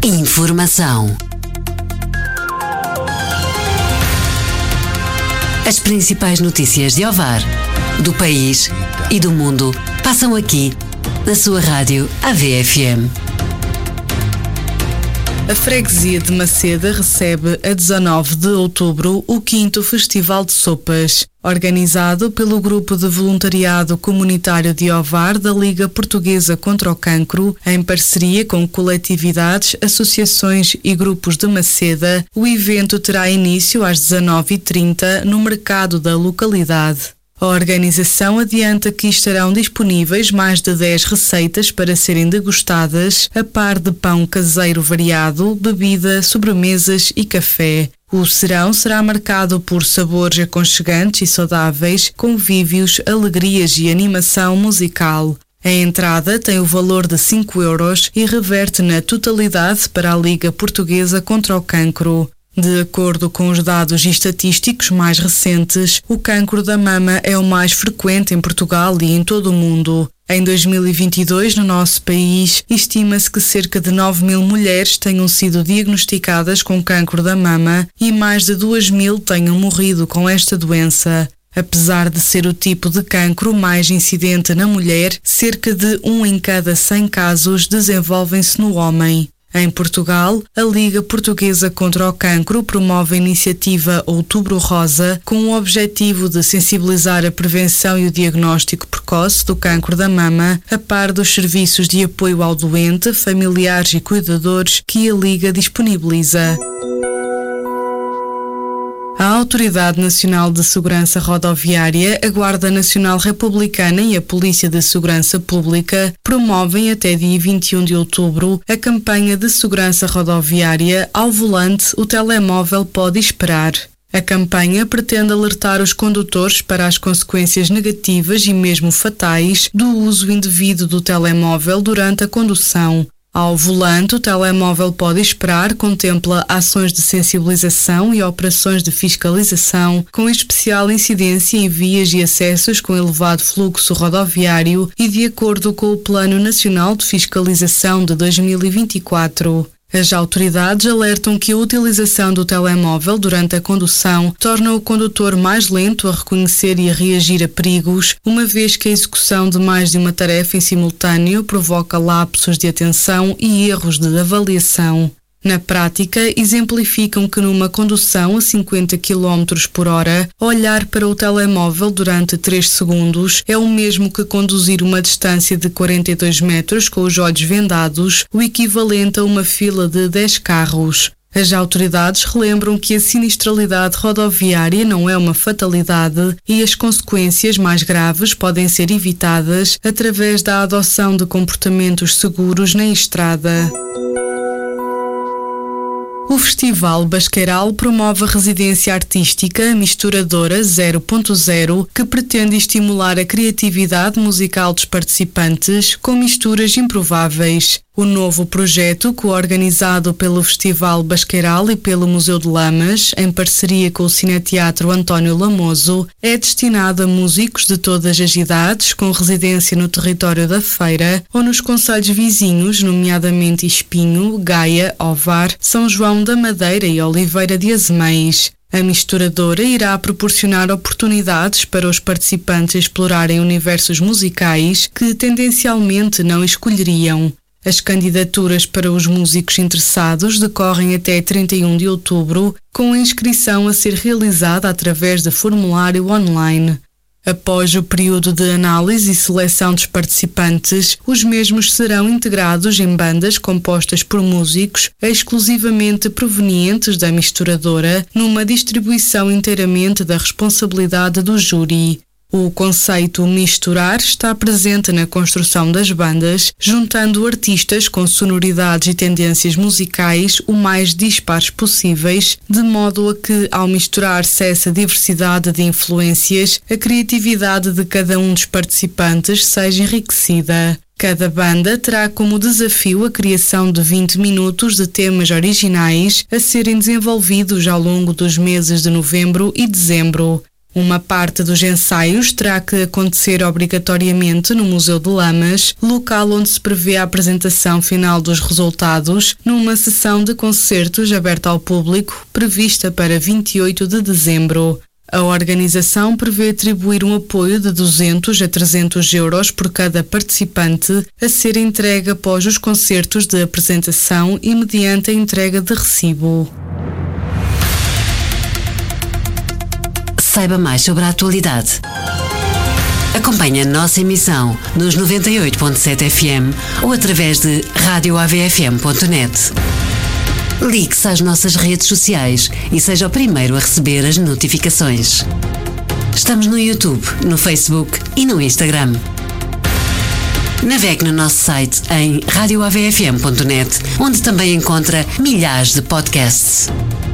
Informação. As principais notícias de Ovar, do país e do mundo passam aqui, na sua rádio AVFM. A freguesia de Maceda recebe a 19 de outubro o 5º Festival de Sopas, organizado pelo Grupo de Voluntariado Comunitário de Ovar da Liga Portuguesa contra o Cancro, em parceria com coletividades, associações e grupos de Maceda. O evento terá início às 19h30 no mercado da localidade. A organização adianta que estarão disponíveis mais de 10 receitas para serem degustadas, a par de pão caseiro variado, bebida, sobremesas e café. O serão será marcado por sabores aconchegantes e saudáveis, convívios, alegrias e animação musical. A entrada tem o valor de 5 euros e reverte na totalidade para a Liga Portuguesa contra o Cancro. De acordo com os dados estatísticos mais recentes, o cancro da mama é o mais frequente em Portugal e em todo o mundo. Em 2022, no nosso país, estima-se que cerca de 9.000 mulheres tenham sido diagnosticadas com cancro da mama e mais de 2.000 tenham morrido com esta doença. Apesar de ser o tipo de cancro mais incidente na mulher, cerca de 1 em cada 100 casos desenvolvem-se no homem. Em Portugal, a Liga Portuguesa contra o Cancro promove a iniciativa Outubro Rosa com o objetivo de sensibilizar a prevenção e o diagnóstico precoce do cancro da mama, a par dos serviços de apoio ao doente, familiares e cuidadores que a Liga disponibiliza. A Autoridade Nacional de Segurança Rodoviária, a Guarda Nacional Republicana e a Polícia de Segurança Pública promovem até dia 21 de outubro a campanha de segurança rodoviária Ao Volante, o telemóvel pode esperar. A campanha pretende alertar os condutores para as consequências negativas e mesmo fatais do uso indevido do telemóvel durante a condução. Ao volante, o telemóvel pode esperar contempla ações de sensibilização e operações de fiscalização, com especial incidência em vias e acessos com elevado fluxo rodoviário e de acordo com o Plano Nacional de Fiscalização de 2024. As autoridades alertam que a utilização do telemóvel durante a condução torna o condutor mais lento a reconhecer e a reagir a perigos, uma vez que a execução de mais de uma tarefa em simultâneo provoca lapsos de atenção e erros de avaliação. Na prática, exemplificam que numa condução a 50 km por hora, olhar para o telemóvel durante 3 segundos é o mesmo que conduzir uma distância de 42 metros com os olhos vendados, o equivalente a uma fila de 10 carros. As autoridades relembram que a sinistralidade rodoviária não é uma fatalidade e as consequências mais graves podem ser evitadas através da adoção de comportamentos seguros na estrada. O Festival Basqueiral promove a residência artística Misturadora 0.0, que pretende estimular a criatividade musical dos participantes com misturas improváveis. O novo projeto, coorganizado pelo Festival Basqueiral e pelo Museu de Lamas, em parceria com o Cineteatro António Lamoso, é destinado a músicos de todas as idades, com residência no território da Feira ou nos concelhos vizinhos, nomeadamente Espinho, Gaia, Ovar, São João da Madeira e Oliveira de Azeméis. A misturadora irá proporcionar oportunidades para os participantes explorarem universos musicais que tendencialmente não escolheriam. As candidaturas para os músicos interessados decorrem até 31 de outubro, com a inscrição a ser realizada através de formulário online. Após o período de análise e seleção dos participantes, os mesmos serão integrados em bandas compostas por músicos exclusivamente provenientes da misturadora, numa distribuição inteiramente da responsabilidade do júri. O conceito misturar está presente na construção das bandas, juntando artistas com sonoridades e tendências musicais o mais dispares possíveis, de modo a que, ao misturar-se essa diversidade de influências, a criatividade de cada um dos participantes seja enriquecida. Cada banda terá como desafio a criação de 20 minutos de temas originais a serem desenvolvidos ao longo dos meses de novembro e dezembro. Uma parte dos ensaios terá que acontecer obrigatoriamente no Museu de Lamas, local onde se prevê a apresentação final dos resultados, numa sessão de concertos aberta ao público, prevista para 28 de dezembro. A organização prevê atribuir um apoio de 200 a 300 euros por cada participante, a ser entregue após os concertos de apresentação e mediante a entrega de recibo. Saiba mais sobre a atualidade. Acompanhe a nossa emissão nos 98.7 FM ou através de radioavfm.net. Ligue-se às nossas redes sociais e seja o primeiro a receber as notificações. Estamos no YouTube, no Facebook e no Instagram. Navegue no nosso site em radioavfm.net, onde também encontra milhares de podcasts.